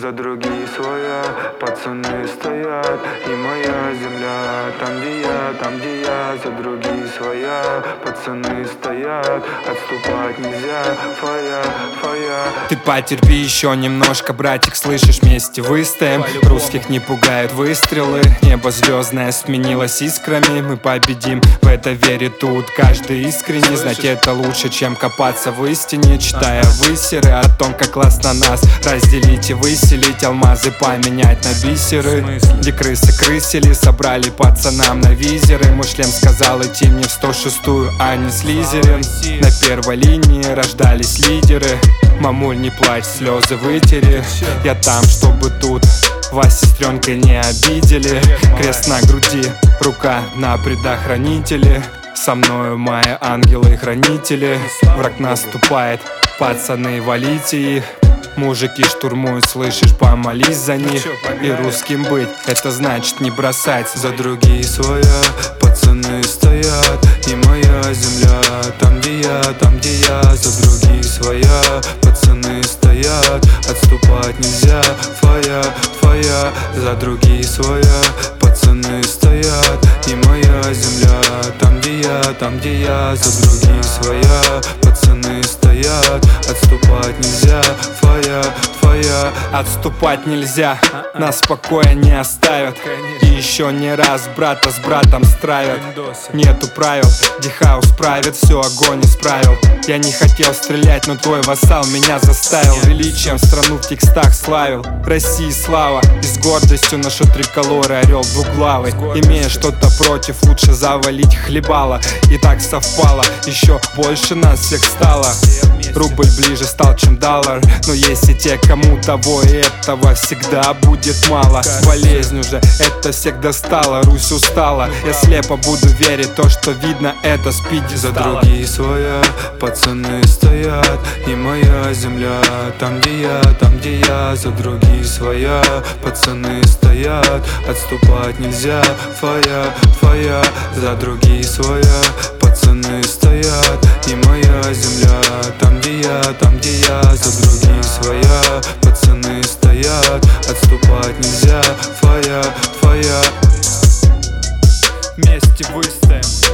за другие своя. Пацаны стоят, и моя земля. Там где я, за другие своя. Пацаны стоят, отступать нельзя. Фая, фая. Ты потерпи еще немножко, братик, слышишь, вместе выстоим. Русских не пугают выстрелы. Небо звездное сменилось искрами. Мы победим, в это верит тут каждый искренне. Знать это лучше, чем копаться в истине. Читая высеры о том, как классно нас разделить и выселить. Алмазы поменять на бисеры. Где крысы крысили, собрали пацанам на визеры. Мой шлем сказал идти мне в 106-ю, а не Слизерин. На первой линии рождались лидеры. Мамуль, не плачь, слезы вытери. Я там, чтобы тут вас, сестренка, не обидели. Крест на груди, рука на предохранителе. Со мною мои ангелы и хранители. Враг наступает, пацаны, валите их. Мужики штурмуют, слышишь, помолись за них. И русским быть, это значит не бросать. За другие своя, пацаны стоят, и моя земля. Там где я, за другие своя. Пацаны стоят, отступать нельзя. Фая, фая, за другие своя. Пацаны стоят, и моя земля. Там где я, за другие своя. Пацаны стоят, отступать нельзя. Фая, фая. Отступать нельзя, нас в покое не оставят. И еще не раз брата с братом стравят. Нету правил, Дихаус правит, все, огонь исправил. Я не хотел стрелять, но твой вассал меня заставил. Величием страну в текстах славил. России слава, и с гордостью ношу триколоры, орел двуглавый. Имея что-то против, лучше завалить хлебало. И так совпало, еще больше нас всех стало. Рубль ближе стал, чем доллар. Но есть и те, кому того и этого всегда будет мало. Болезнь уже, это всех достала. Русь устала, я слепо буду верить. То, что видно, это спиди. За другие своя, пацаны стоят, и моя земля. Там где я, за другие своя. Пацаны стоят, отступать нельзя. Фая, фая, за другие своя. Пацаны стоят, и моя земля. Там где я, за другие своя. Пацаны стоят, отступать нельзя. Фая, фая. Вместе выстоим.